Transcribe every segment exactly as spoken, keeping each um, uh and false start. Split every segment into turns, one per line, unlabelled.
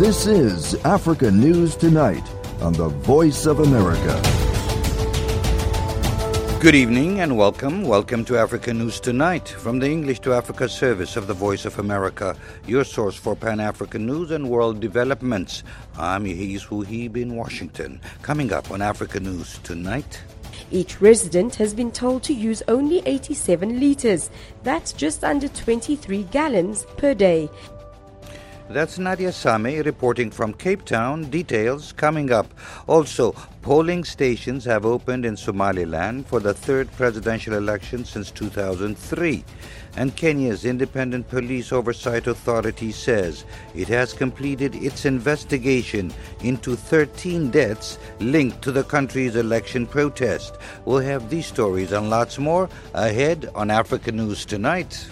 This is Africa News Tonight on the Voice of America.
Good evening and welcome. Welcome to Africa News Tonight from the English to Africa service of the Voice of America, your source for Pan-African news and world developments. I'm Yehiz Huhib in Washington. Coming up on Africa News Tonight.
Each resident has been told to use only eighty-seven litres. That's just under twenty-three gallons per day.
That's Nadia Same reporting from Cape Town. Details coming up. Also, polling stations have opened in Somaliland for the third presidential election since two thousand three. And Kenya's Independent Police Oversight Authority says it has completed its investigation into thirteen deaths linked to the country's election protest. We'll have these stories and lots more ahead on Africa News Tonight.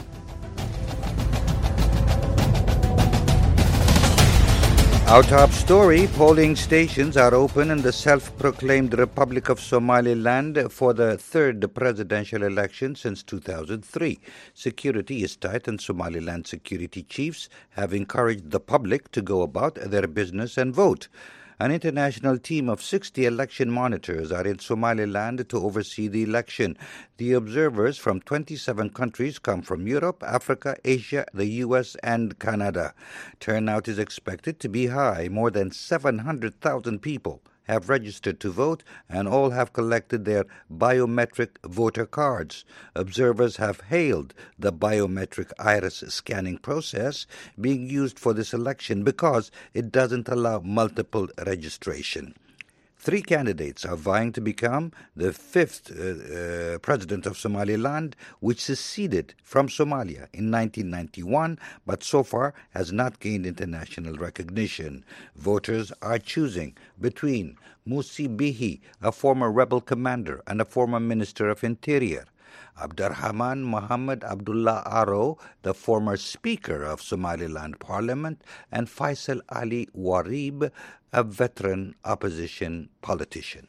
Our top story, polling stations are open in the self-proclaimed Republic of Somaliland for the third presidential election since two thousand three. Security is tight and Somaliland security chiefs have encouraged the public to go about their business and vote. An international team of sixty election monitors are in Somaliland to oversee the election. The observers from twenty-seven countries come from Europe, Africa, Asia, the U S, and Canada. Turnout is expected to be high. More than seven hundred thousand people have registered to vote, and all have collected their biometric voter cards. Observers have hailed the biometric iris scanning process being used for this election because it doesn't allow multiple registration. Three candidates are vying to become the fifth uh, uh, president of Somaliland, which seceded from Somalia in nineteen ninety-one, but so far has not gained international recognition. Voters are choosing between Musi Bihi, a former rebel commander and a former minister of interior, Abdurrahman Mohammed Abdullah Aro, the former Speaker of Somaliland Parliament, and Faisal Ali Warib, a veteran opposition politician.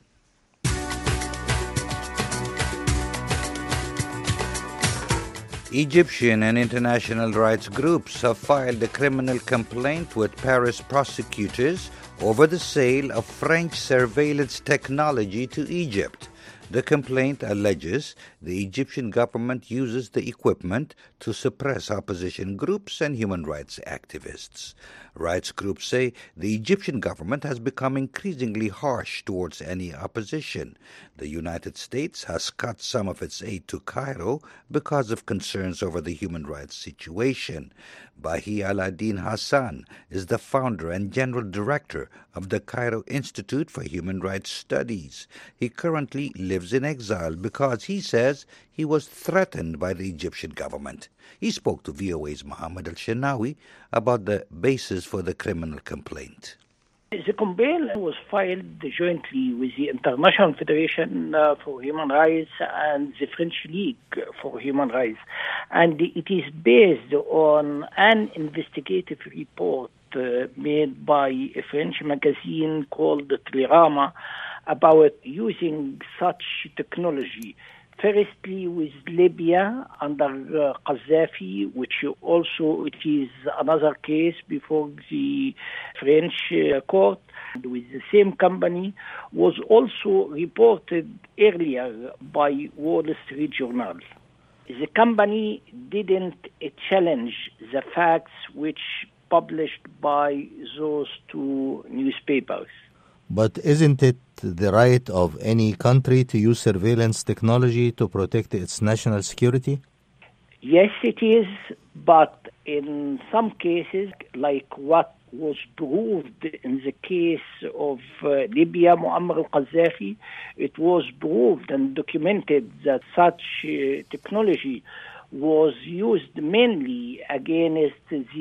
Egyptian and international rights groups have filed a criminal complaint with Paris prosecutors over the sale of French surveillance technology to Egypt. The complaint alleges the Egyptian government uses the equipment to suppress opposition groups and human rights activists. Rights groups say the Egyptian government has become increasingly harsh towards any opposition. The United States has cut some of its aid to Cairo because of concerns over the human rights situation. Bahi Al-Adin Hassan is the founder and general director of the Cairo Institute for Human Rights Studies. He currently lives in exile because he says he was threatened by the Egyptian government. He spoke to V O A's Mohammed Al-Shenawi about the basis for the criminal complaint.
The complaint was filed jointly with the International Federation uh, for Human Rights and the French League for Human Rights. And it is based on an investigative report uh, made by a French magazine called Télérama about using such technology. Firstly, with Libya under uh, Gaddafi, which also it is another case before the French uh, court, with the same company, was also reported earlier by Wall Street Journal. The company didn't uh, challenge the facts which published by those two newspapers.
But isn't it the right of any country to use surveillance technology to protect its national security?
Yes, it is, but in some cases, like what was proved in the case of uh, Libya, Muammar al-Gaddafi, it was proved and documented that such uh, technology was used mainly against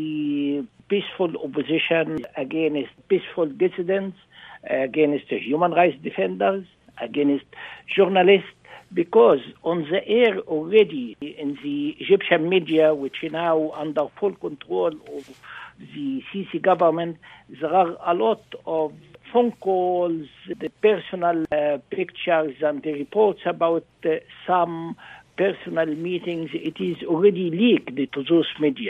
the peaceful opposition, against peaceful dissidents, against human rights defenders, against journalists, because on the air already in the Egyptian media, which is now under full control of the Sisi government, there are a lot of phone calls, the personal uh, pictures and the reports about uh, some personal meetings. It is already leaked to those media.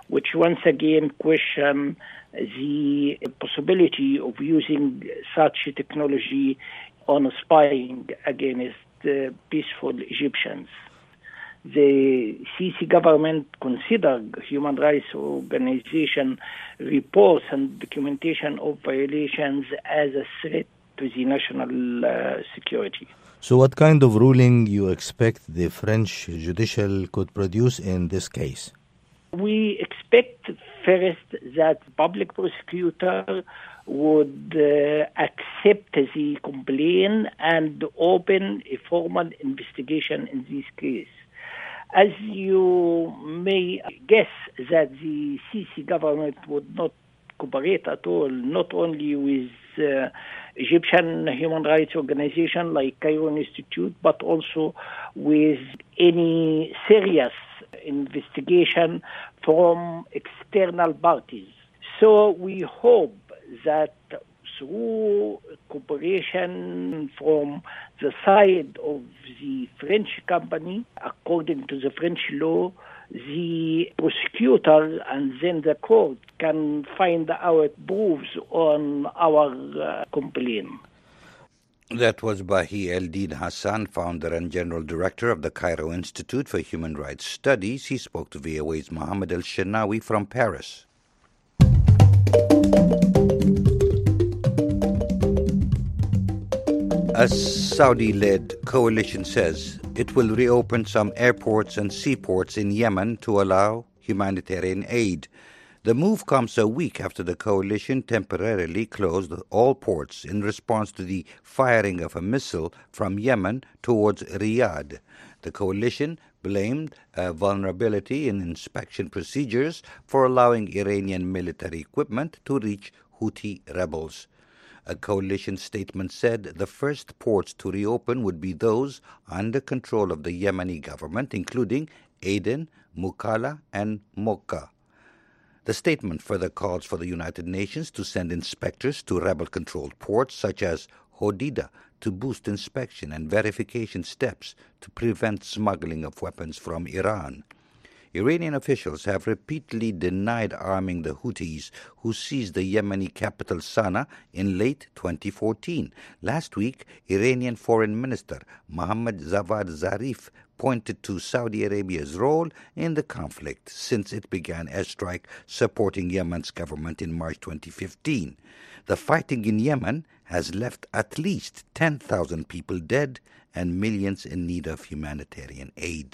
which once again question the possibility of using such technology on spying against uh, peaceful Egyptians. The Sisi government considered human rights organization reports and documentation of violations as a threat to the national uh, security.
So what kind of ruling you expect the French judicial could produce in this case?
We expect first that public prosecutor would uh, accept the complaint and open a formal investigation in this case. As you may guess that the Sisi government would not cooperate at all, not only with uh, Egyptian human rights organization like Cairo Institute, but also with any serious investigation from external parties. So we hope that through cooperation from the side of the French company, according to the French law, the prosecutor and then the court can find out proofs on our uh, complaint.
That was Bahi Eldin Hassan, founder and general director of the Cairo Institute for Human Rights Studies. He spoke to V O A's Mohammed El-Shenawi from Paris. A Saudi-led coalition says it will reopen some airports and seaports in Yemen to allow humanitarian aid. The move comes a week after the coalition temporarily closed all ports in response to the firing of a missile from Yemen towards Riyadh. The coalition blamed a vulnerability in inspection procedures for allowing Iranian military equipment to reach Houthi rebels. A coalition statement said the first ports to reopen would be those under control of the Yemeni government, including Aden, Mukalla, and Mocha. The statement further calls for the United Nations to send inspectors to rebel-controlled ports such as Hodeidah to boost inspection and verification steps to prevent smuggling of weapons from Iran. Iranian officials have repeatedly denied arming the Houthis, who seized the Yemeni capital Sana'a in late twenty fourteen. Last week, Iranian Foreign Minister Mohammad Javad Zarif pointed to Saudi Arabia's role in the conflict since it began airstrike supporting Yemen's government in March twenty fifteen. The fighting in Yemen has left at least ten thousand people dead and millions in need of humanitarian aid.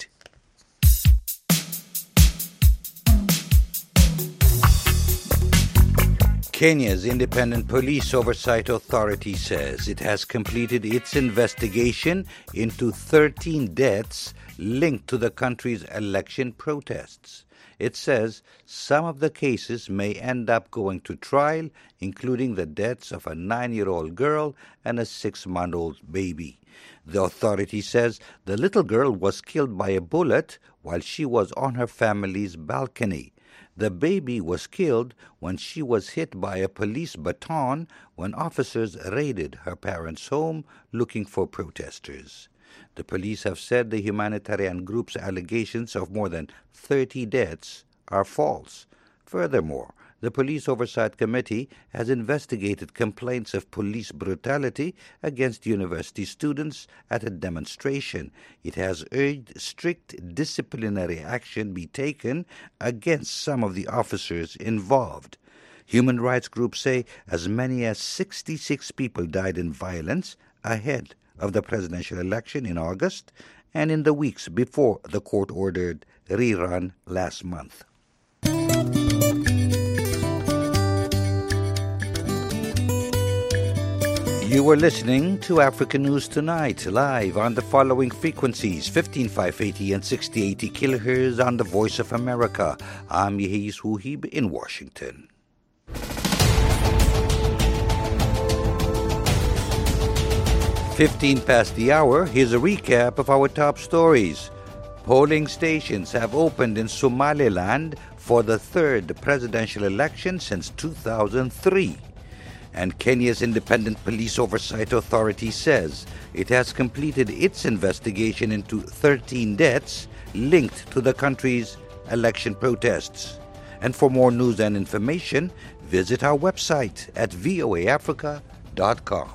Kenya's Independent Police Oversight Authority says it has completed its investigation into thirteen deaths linked to the country's election protests. It says some of the cases may end up going to trial, including the deaths of a nine-year-old girl and a six-month-old baby. The authority says the little girl was killed by a bullet while she was on her family's balcony. The baby was killed when she was hit by a police baton when officers raided her parents' home looking for protesters. The police have said the humanitarian group's allegations of more than thirty deaths are false. Furthermore, the Police Oversight Committee has investigated complaints of police brutality against university students at a demonstration. It has urged strict disciplinary action be taken against some of the officers involved. Human rights groups say as many as sixty-six people died in violence ahead of the presidential election in August and in the weeks before the court-ordered rerun last month. You were listening to African News Tonight, live on the following frequencies, fifteen five eighty and sixty eighty kilohertz on the Voice of America. I'm Yehis Wuhib in Washington. fifteen past the hour, here's a recap of our top stories. Polling stations have opened in Somaliland for the third presidential election since two thousand three. And Kenya's Independent Police Oversight Authority says it has completed its investigation into thirteen deaths linked to the country's election protests. And for more news and information, visit our website at voa africa dot com.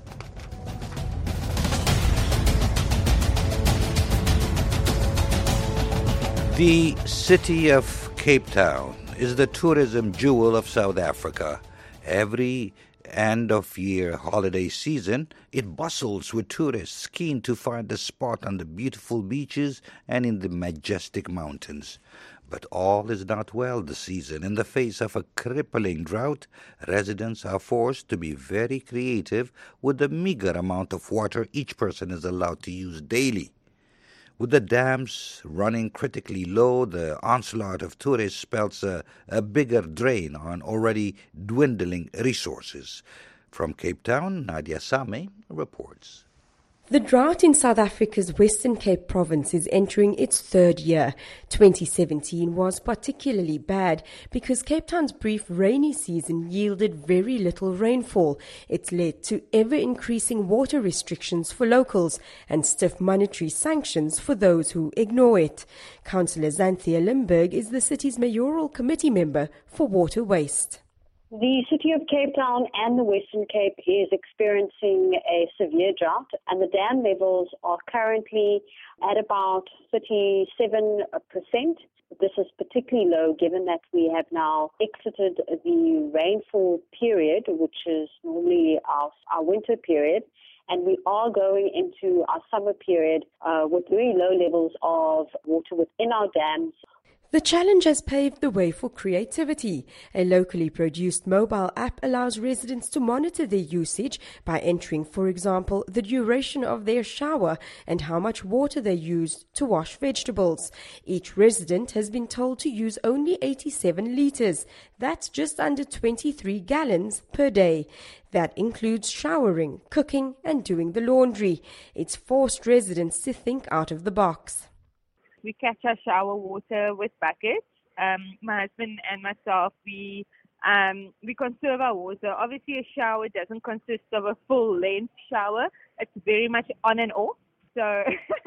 The city of Cape Town is the tourism jewel of South Africa. Every end-of-year holiday season, it bustles with tourists keen to find a spot on the beautiful beaches and in the majestic mountains. But all is not well this season. In the face of a crippling drought, residents are forced to be very creative with the meager amount of water each person is allowed to use daily. With the dams running critically low, the onslaught of tourists spells a, a bigger drain on already dwindling resources. From Cape Town, Nadia Same reports.
The drought in South Africa's Western Cape province is entering its third year. twenty seventeen was particularly bad because Cape Town's brief rainy season yielded very little rainfall. It led to ever-increasing water restrictions for locals and stiff monetary sanctions for those who ignore it. Councillor Xanthia Limburg is the city's mayoral committee member for water waste.
The city of Cape Town and the Western Cape is experiencing a severe drought, and the dam levels are currently at about thirty-seven percent. This is particularly low given that we have now exited the rainfall period, which is normally our, our winter period, and we are going into our summer period uh, with very low levels of water within our dams.
The challenge has paved the way for creativity. A locally produced mobile app allows residents to monitor their usage by entering, for example, the duration of their shower and how much water they used to wash vegetables. Each resident has been told to use only eighty-seven litres. That's just under twenty-three gallons per day. That includes showering, cooking and doing the laundry. It's forced residents to think out of the box.
We catch our shower water with buckets. Um, my husband and myself, we um, we conserve our water. Obviously, a shower doesn't consist of a full-length shower. It's very much on and off. So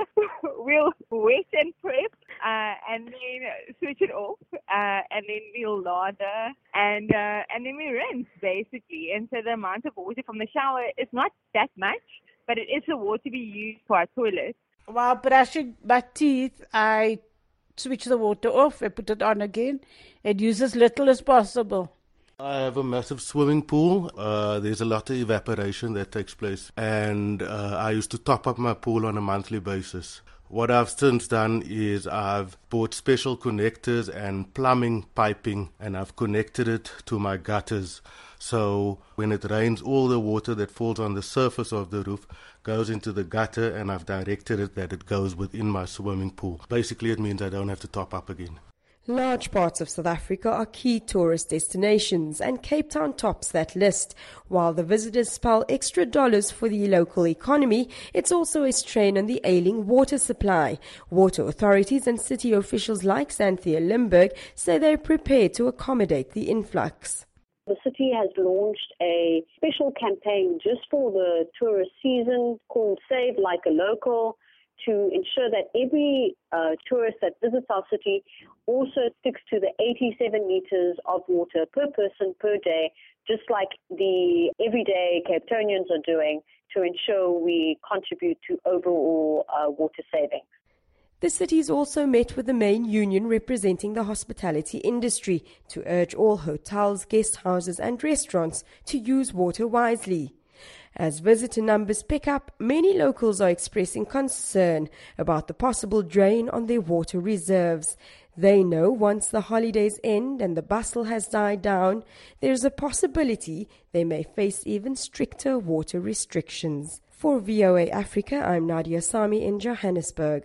we'll wet and prep uh, and then switch it off, uh, and then we'll lather and uh, and then we rinse, basically. And so the amount of water from the shower is not that much, but it is the water we use for our toilet.
While brushing my teeth, I switch the water off and put it on again and use as little as possible.
I have a massive swimming pool. Uh, there's a lot of evaporation that takes place, and uh, I used to top up my pool on a monthly basis. What I've since done is I've bought special connectors and plumbing piping, and I've connected it to my gutters. So when it rains, all the water that falls on the surface of the roof goes into the gutter, and I've directed it that it goes within my swimming pool. Basically, it means I don't have to top up again.
Large parts of South Africa are key tourist destinations, and Cape Town tops that list. While the visitors spell extra dollars for the local economy, it's also a strain on the ailing water supply. Water authorities and city officials like Xanthia Limburg say they're prepared to accommodate the influx.
The city has launched a special campaign just for the tourist season called Save Like a Local, to ensure that every uh, tourist that visits our city also sticks to the eighty-seven litres of water per person per day, just like the everyday Cape Townians are doing, to ensure we contribute to overall uh, water saving.
The city's also met with the main union representing the hospitality industry to urge all hotels, guest houses and restaurants to use water wisely. As visitor numbers pick up, many locals are expressing concern about the possible drain on their water reserves. They know once the holidays end and the bustle has died down, there is a possibility they may face even stricter water restrictions. For V O A Africa, I'm Nadia Same in Johannesburg.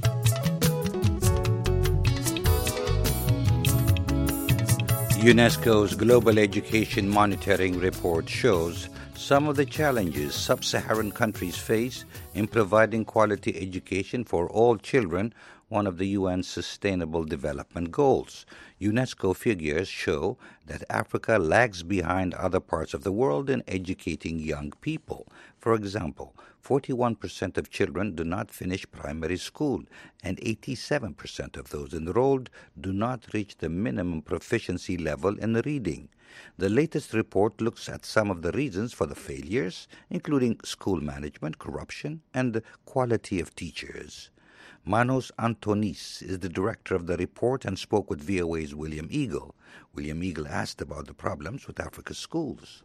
UNESCO's Global Education Monitoring Report shows some of the challenges sub-Saharan countries face in providing quality education for all children, one of the U N's Sustainable Development Goals. UNESCO figures show that Africa lags behind other parts of the world in educating young people. For example, forty-one percent of children do not finish primary school, and eighty-seven percent of those enrolled do not reach the minimum proficiency level in reading. The latest report looks at some of the reasons for the failures, including school management, corruption, and the quality of teachers. Manos Antonis is the director of the report and spoke with V O A's William Eagle. William Eagle asked about the problems with Africa's schools.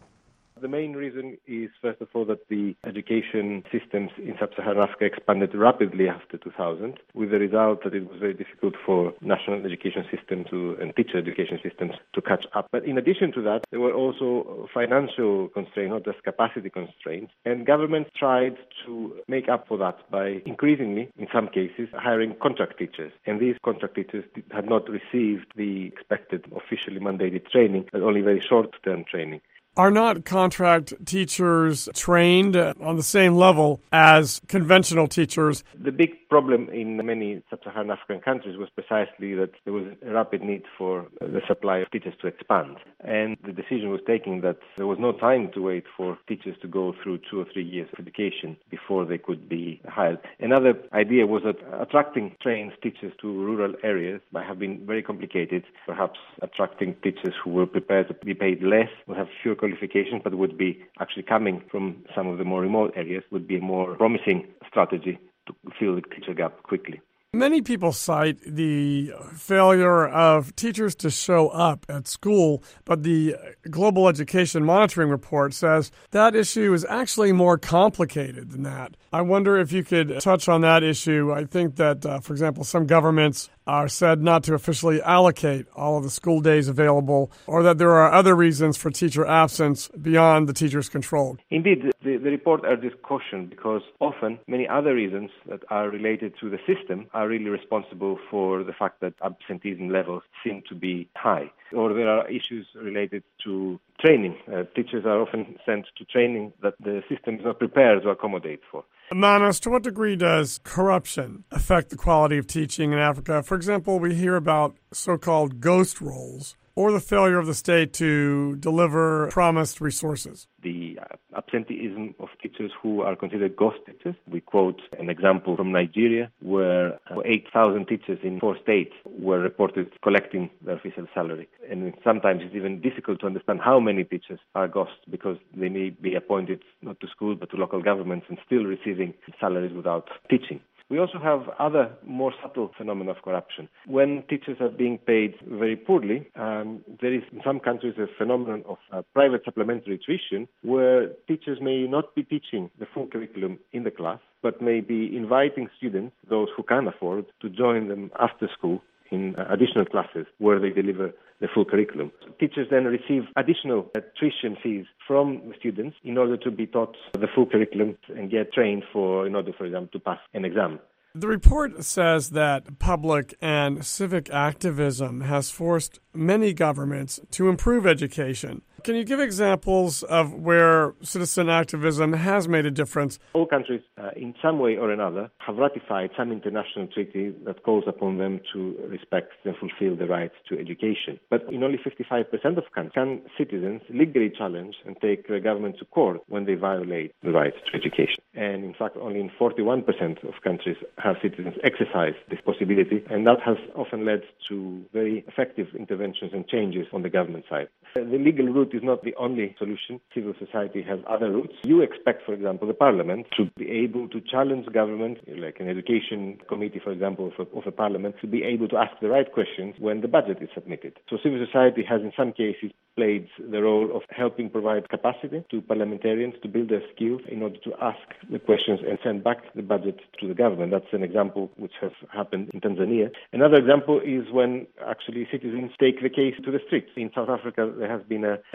The main reason is, first of all, that the education systems in sub-Saharan Africa expanded rapidly after two thousand, with the result that it was very difficult for national education systems to, and teacher education systems to catch up. But in addition to that, there were also financial constraints, not just capacity constraints, and governments tried to make up for that by increasingly, in some cases, hiring contract teachers. And these contract teachers had not received the expected officially mandated training, but only very short-term training.
Are not contract teachers trained on the same level as conventional teachers?
The big problem in many sub-Saharan African countries was precisely that there was a rapid need for the supply of teachers to expand. And the decision was taken that there was no time to wait for teachers to go through two or three years of education before they could be hired. Another idea was that attracting trained teachers to rural areas might have been very complicated. Perhaps attracting teachers who were prepared to be paid less, would have fewer qualifications, but would be actually coming from some of the more remote areas, would be a more promising strategy to fill the teacher gap quickly.
Many people cite the failure of teachers to show up at school, but the Global Education Monitoring Report says that issue is actually more complicated than that. I wonder if you could touch on that issue. I think that, uh, for example, some governments are said not to officially allocate all of the school days available, or that there are other reasons for teacher absence beyond the teacher's control.
Indeed, the, the report urges caution because often many other reasons that are related to the system are really responsible for the fact that absenteeism levels seem to be high. Or there are issues related to training. Uh, teachers are often sent to training that the system is not prepared to accommodate for.
Manos, to what degree does corruption affect the quality of teaching in Africa? For example, we hear about so-called ghost roles or the failure of the state to deliver promised resources.
The absenteeism of teachers who are considered ghost teachers. We quote an example from Nigeria where eight thousand teachers in four states were reported collecting their official salary. And sometimes it's even difficult to understand how many teachers are ghosts because they may be appointed not to school but to local governments and still receiving salaries without teaching. We also have other more subtle phenomena of corruption. When teachers are being paid very poorly, um, there is in some countries a phenomenon of uh, private supplementary tuition where teachers may not be teaching the full curriculum in the class, but may be inviting students, those who can afford, to join them after school in uh, additional classes where they deliver the full curriculum. Teachers then receive additional uh, tuition fees from the students in order to be taught the full curriculum and get trained for, in order, for example, to pass an exam.
The report says that public and civic activism has forced many governments to improve education. Can you give examples of where citizen activism has made a difference?
All countries, uh, in some way or another, have ratified some international treaty that calls upon them to respect and fulfill the right to education. But in only fifty-five percent of countries can citizens legally challenge and take the government to court when they violate the right to education. And in fact, only in forty-one percent of countries have citizens exercise this possibility, and that has often led to very effective interventions and changes on the government side. The legal route is not the only solution. Civil society has other routes. You expect, for example, the parliament to be able to challenge government, like an education committee, for example, of a, of a parliament, to be able to ask the right questions when the budget is submitted. So civil society has in some cases played the role of helping provide capacity to parliamentarians to build their skills in order to ask the questions and send back the budget to the government. That's an example which has happened in Tanzania. Another example is when actually citizens take the case to the streets. In South Africa, there has been a,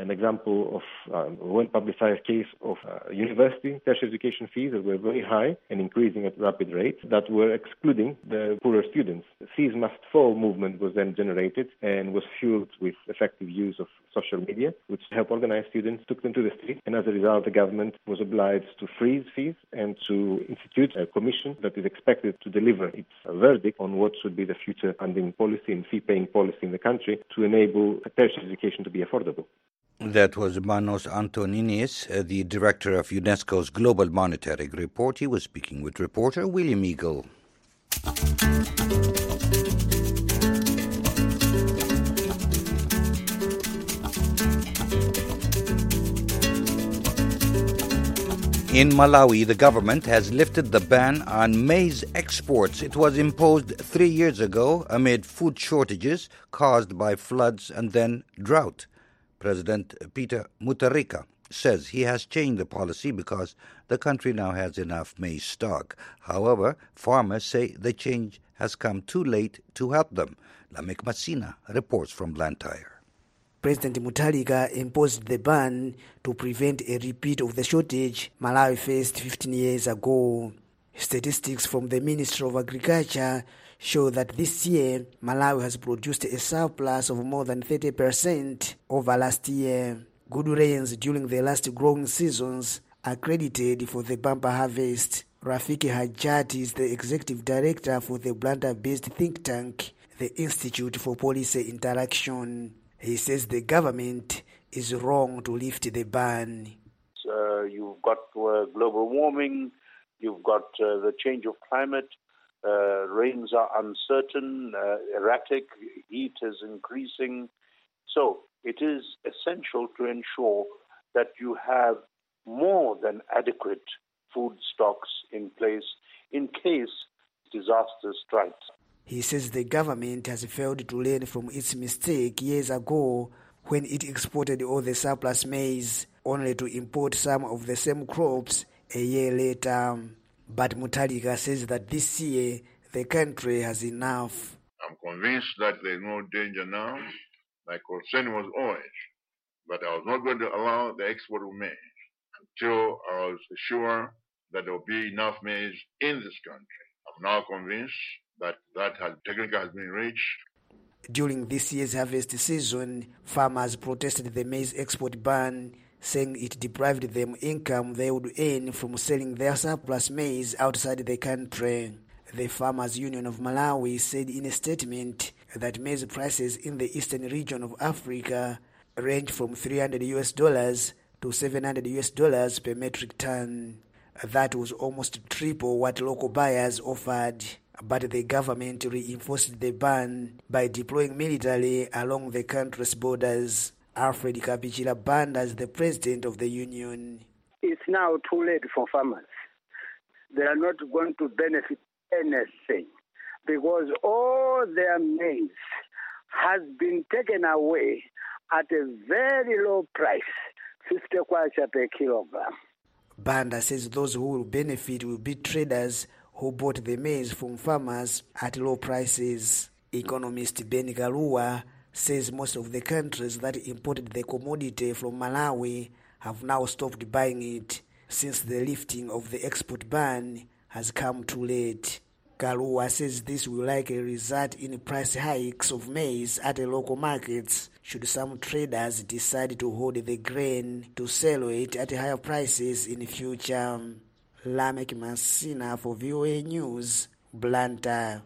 an example of a well-publicized case of uh, university tertiary education fees that were very high and increasing at rapid rates that were excluding the poorer students. The Fees Must Fall movement was then generated and was fueled with effective use of social media, which helped organized students, took them to the street, and as a result, the government was obliged to freeze fees and to institute a commission that is expected to deliver its verdict on what should be the future funding policy and fee-paying policy in the country to enable tertiary education to be affordable.
That was Manos Antoninis, uh, the director of UNESCO's Global Monitoring Report. He was speaking with reporter William Eagle. In Malawi, the government has lifted the ban on maize exports. It was imposed three years ago amid food shortages caused by floods and then drought. President Peter Mutharika says he has changed the policy because the country now has enough maize stock. However, farmers say the change has come too late to help them. Lamek Masina reports from Blantyre.
President Mutharika imposed the ban to prevent a repeat of the shortage Malawi faced fifteen years ago. Statistics from the Ministry of Agriculture show that this year Malawi has produced a surplus of more than thirty percent over last year. Good rains during the last growing seasons are credited for the bumper harvest. Rafiki Hajati is the executive director for the Blantyre-based think tank, the Institute for Policy Interaction. He says the government is wrong to lift the ban.
Uh, you've got uh, global warming, you've got uh, the change of climate, uh, rains are uncertain, uh, erratic, heat is increasing. So it is essential to ensure that you have more than adequate food stocks in place in case disaster strikes.
He says the government has failed to learn from its mistake years ago when it exported all the surplus maize, only to import some of the same crops a year later. But Mutharika says that this year the country has enough.
I'm convinced that there's no danger now. My concern was always, but I was not going to allow the export of maize until I was sure that there will be enough maize in this country. I'm now convinced that that has, technically has been reached.
During this year's harvest season, farmers protested the maize export ban, saying it deprived them income they would earn from selling their surplus maize outside the country. The Farmers Union of Malawi said in a statement that maize prices in the eastern region of Africa range from three hundred U S dollars to seven hundred U S dollars per metric ton. That was almost triple what local buyers offered. But the government reinforced the ban by deploying military along the country's borders. Alfred Kapichila Banda is the president of the union.
It's now too late for farmers. They are not going to benefit anything because all their maize has been taken away at a very low price, fifty kwacha per kilogram.
Banda says those who will benefit will be traders who bought the maize from farmers at low prices. Economist Ben Galua says most of the countries that imported the commodity from Malawi have now stopped buying it since the lifting of the export ban has come too late. Galua says this will likely result in price hikes of maize at the local markets should some traders decide to hold the grain to sell it at higher prices in the future. Lamek Masina for V O A News, Blantyre.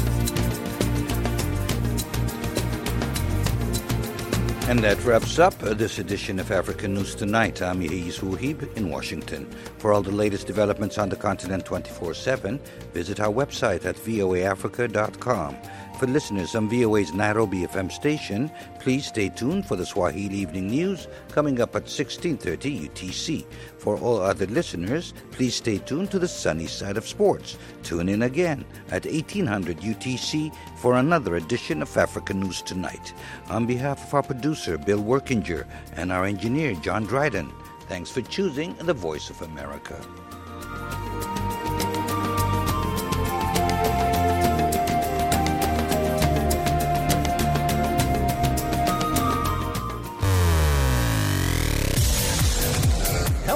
And that wraps up this edition of African News Tonight. I'm Yehis Wuhib in Washington. For all the latest developments on the continent twenty-four seven, visit our website at voa africa dot com. For listeners on V O A's Nairobi F M station, please stay tuned for the Swahili Evening News coming up at sixteen thirty U T C. For all other listeners, please stay tuned to the sunny side of sports. Tune in again at eighteen hundred U T C for another edition of African News Tonight. On behalf of our producer, Bill Workinger, and our engineer, John Dryden, thanks for choosing the Voice of America.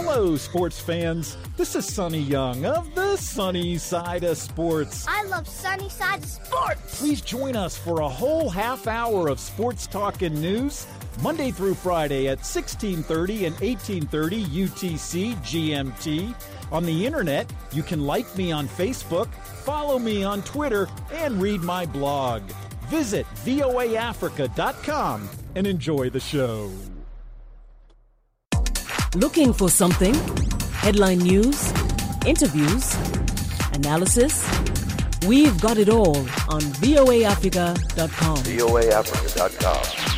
Hello, sports fans. This is Sonny Young of the Sunny Side of Sports.
I love Sunny Side of Sports.
Please join us for a whole half hour of sports talk and news, Monday through Friday at sixteen thirty and eighteen thirty U T C G M T. On the internet, you can like me on Facebook, follow me on Twitter, and read my blog. Visit V O A Africa dot com and enjoy the show.
Looking for something? Headline news, interviews, analysis? We've got it all on V O A Africa dot com.
V O A Africa dot com.